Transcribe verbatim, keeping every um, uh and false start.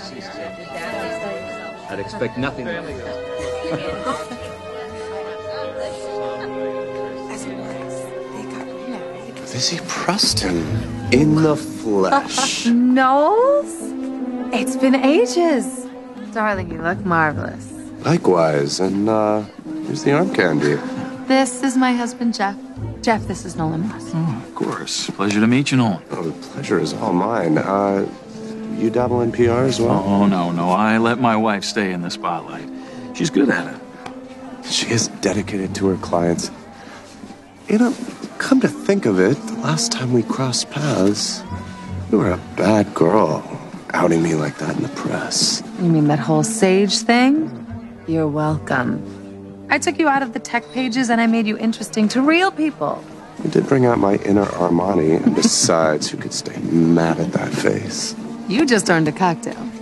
I'd expect nothing less. Lizzie Preston in the flesh. Knowles? It's been ages. Darling, you look marvelous. Likewise, and uh, here's the arm candy. This is my husband, Jeff. Jeff, this is Nolan Moss. Oh, of course. Pleasure to meet you, Nolan. Oh, the pleasure is all mine. Uh, you dabble in P R as well? Oh, no, no. I let my wife stay in the spotlight. She's good at it. She is dedicated to her clients. You know, come to think of it, the last time we crossed paths, you were a bad girl, outing me like that in the press. You mean that whole Sage thing? You're welcome. I took you out of the tech pages and I made you interesting to real people. You did bring out my inner Armani, and besides, who could stay mad at that face? You just earned a cocktail.